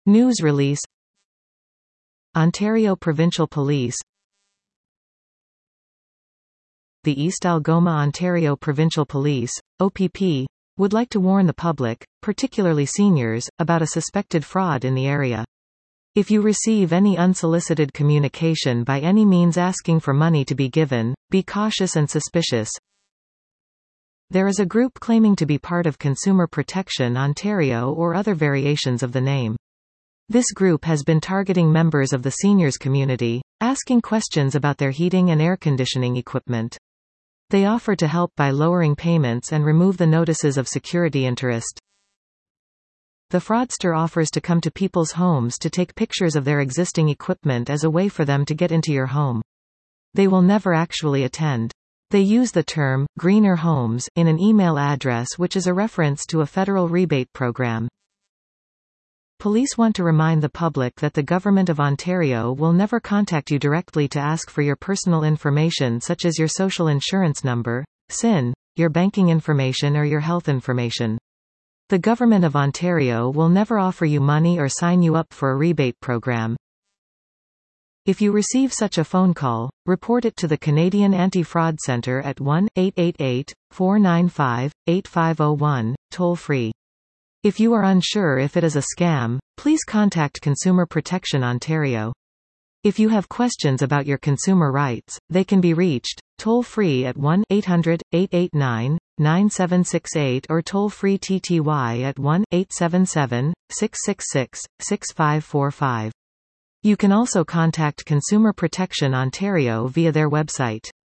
News release. Ontario Provincial Police. The East Algoma Ontario Provincial Police, OPP, would like to warn the public, particularly seniors, about a suspected fraud in the area. If you receive any unsolicited communication by any means asking for money to be given, be cautious and suspicious. There is a group claiming to be part of Consumer Protection Ontario or other variations of the name. This group has been targeting members of the seniors community, asking questions about their heating and air conditioning equipment. They offer to help by lowering payments and remove the notices of security interest. The fraudster offers to come to people's homes to take pictures of their existing equipment as a way for them to get into your home. They will never actually attend. They use the term, greener homes, in an email address which is a reference to a federal rebate program. Police want to remind the public that the Government of Ontario will never contact you directly to ask for your personal information such as your social insurance number, SIN, your banking information or your health information. The Government of Ontario will never offer you money or sign you up for a rebate program. If you receive such a phone call, report it to the Canadian Anti-Fraud Centre at 1-888-495-8501, toll-free. If you are unsure if it is a scam, please contact Consumer Protection Ontario. If you have questions about your consumer rights, they can be reached, toll-free at 1-800-889-9768 or toll-free TTY at 1-877-666-6545. You can also contact Consumer Protection Ontario via their website.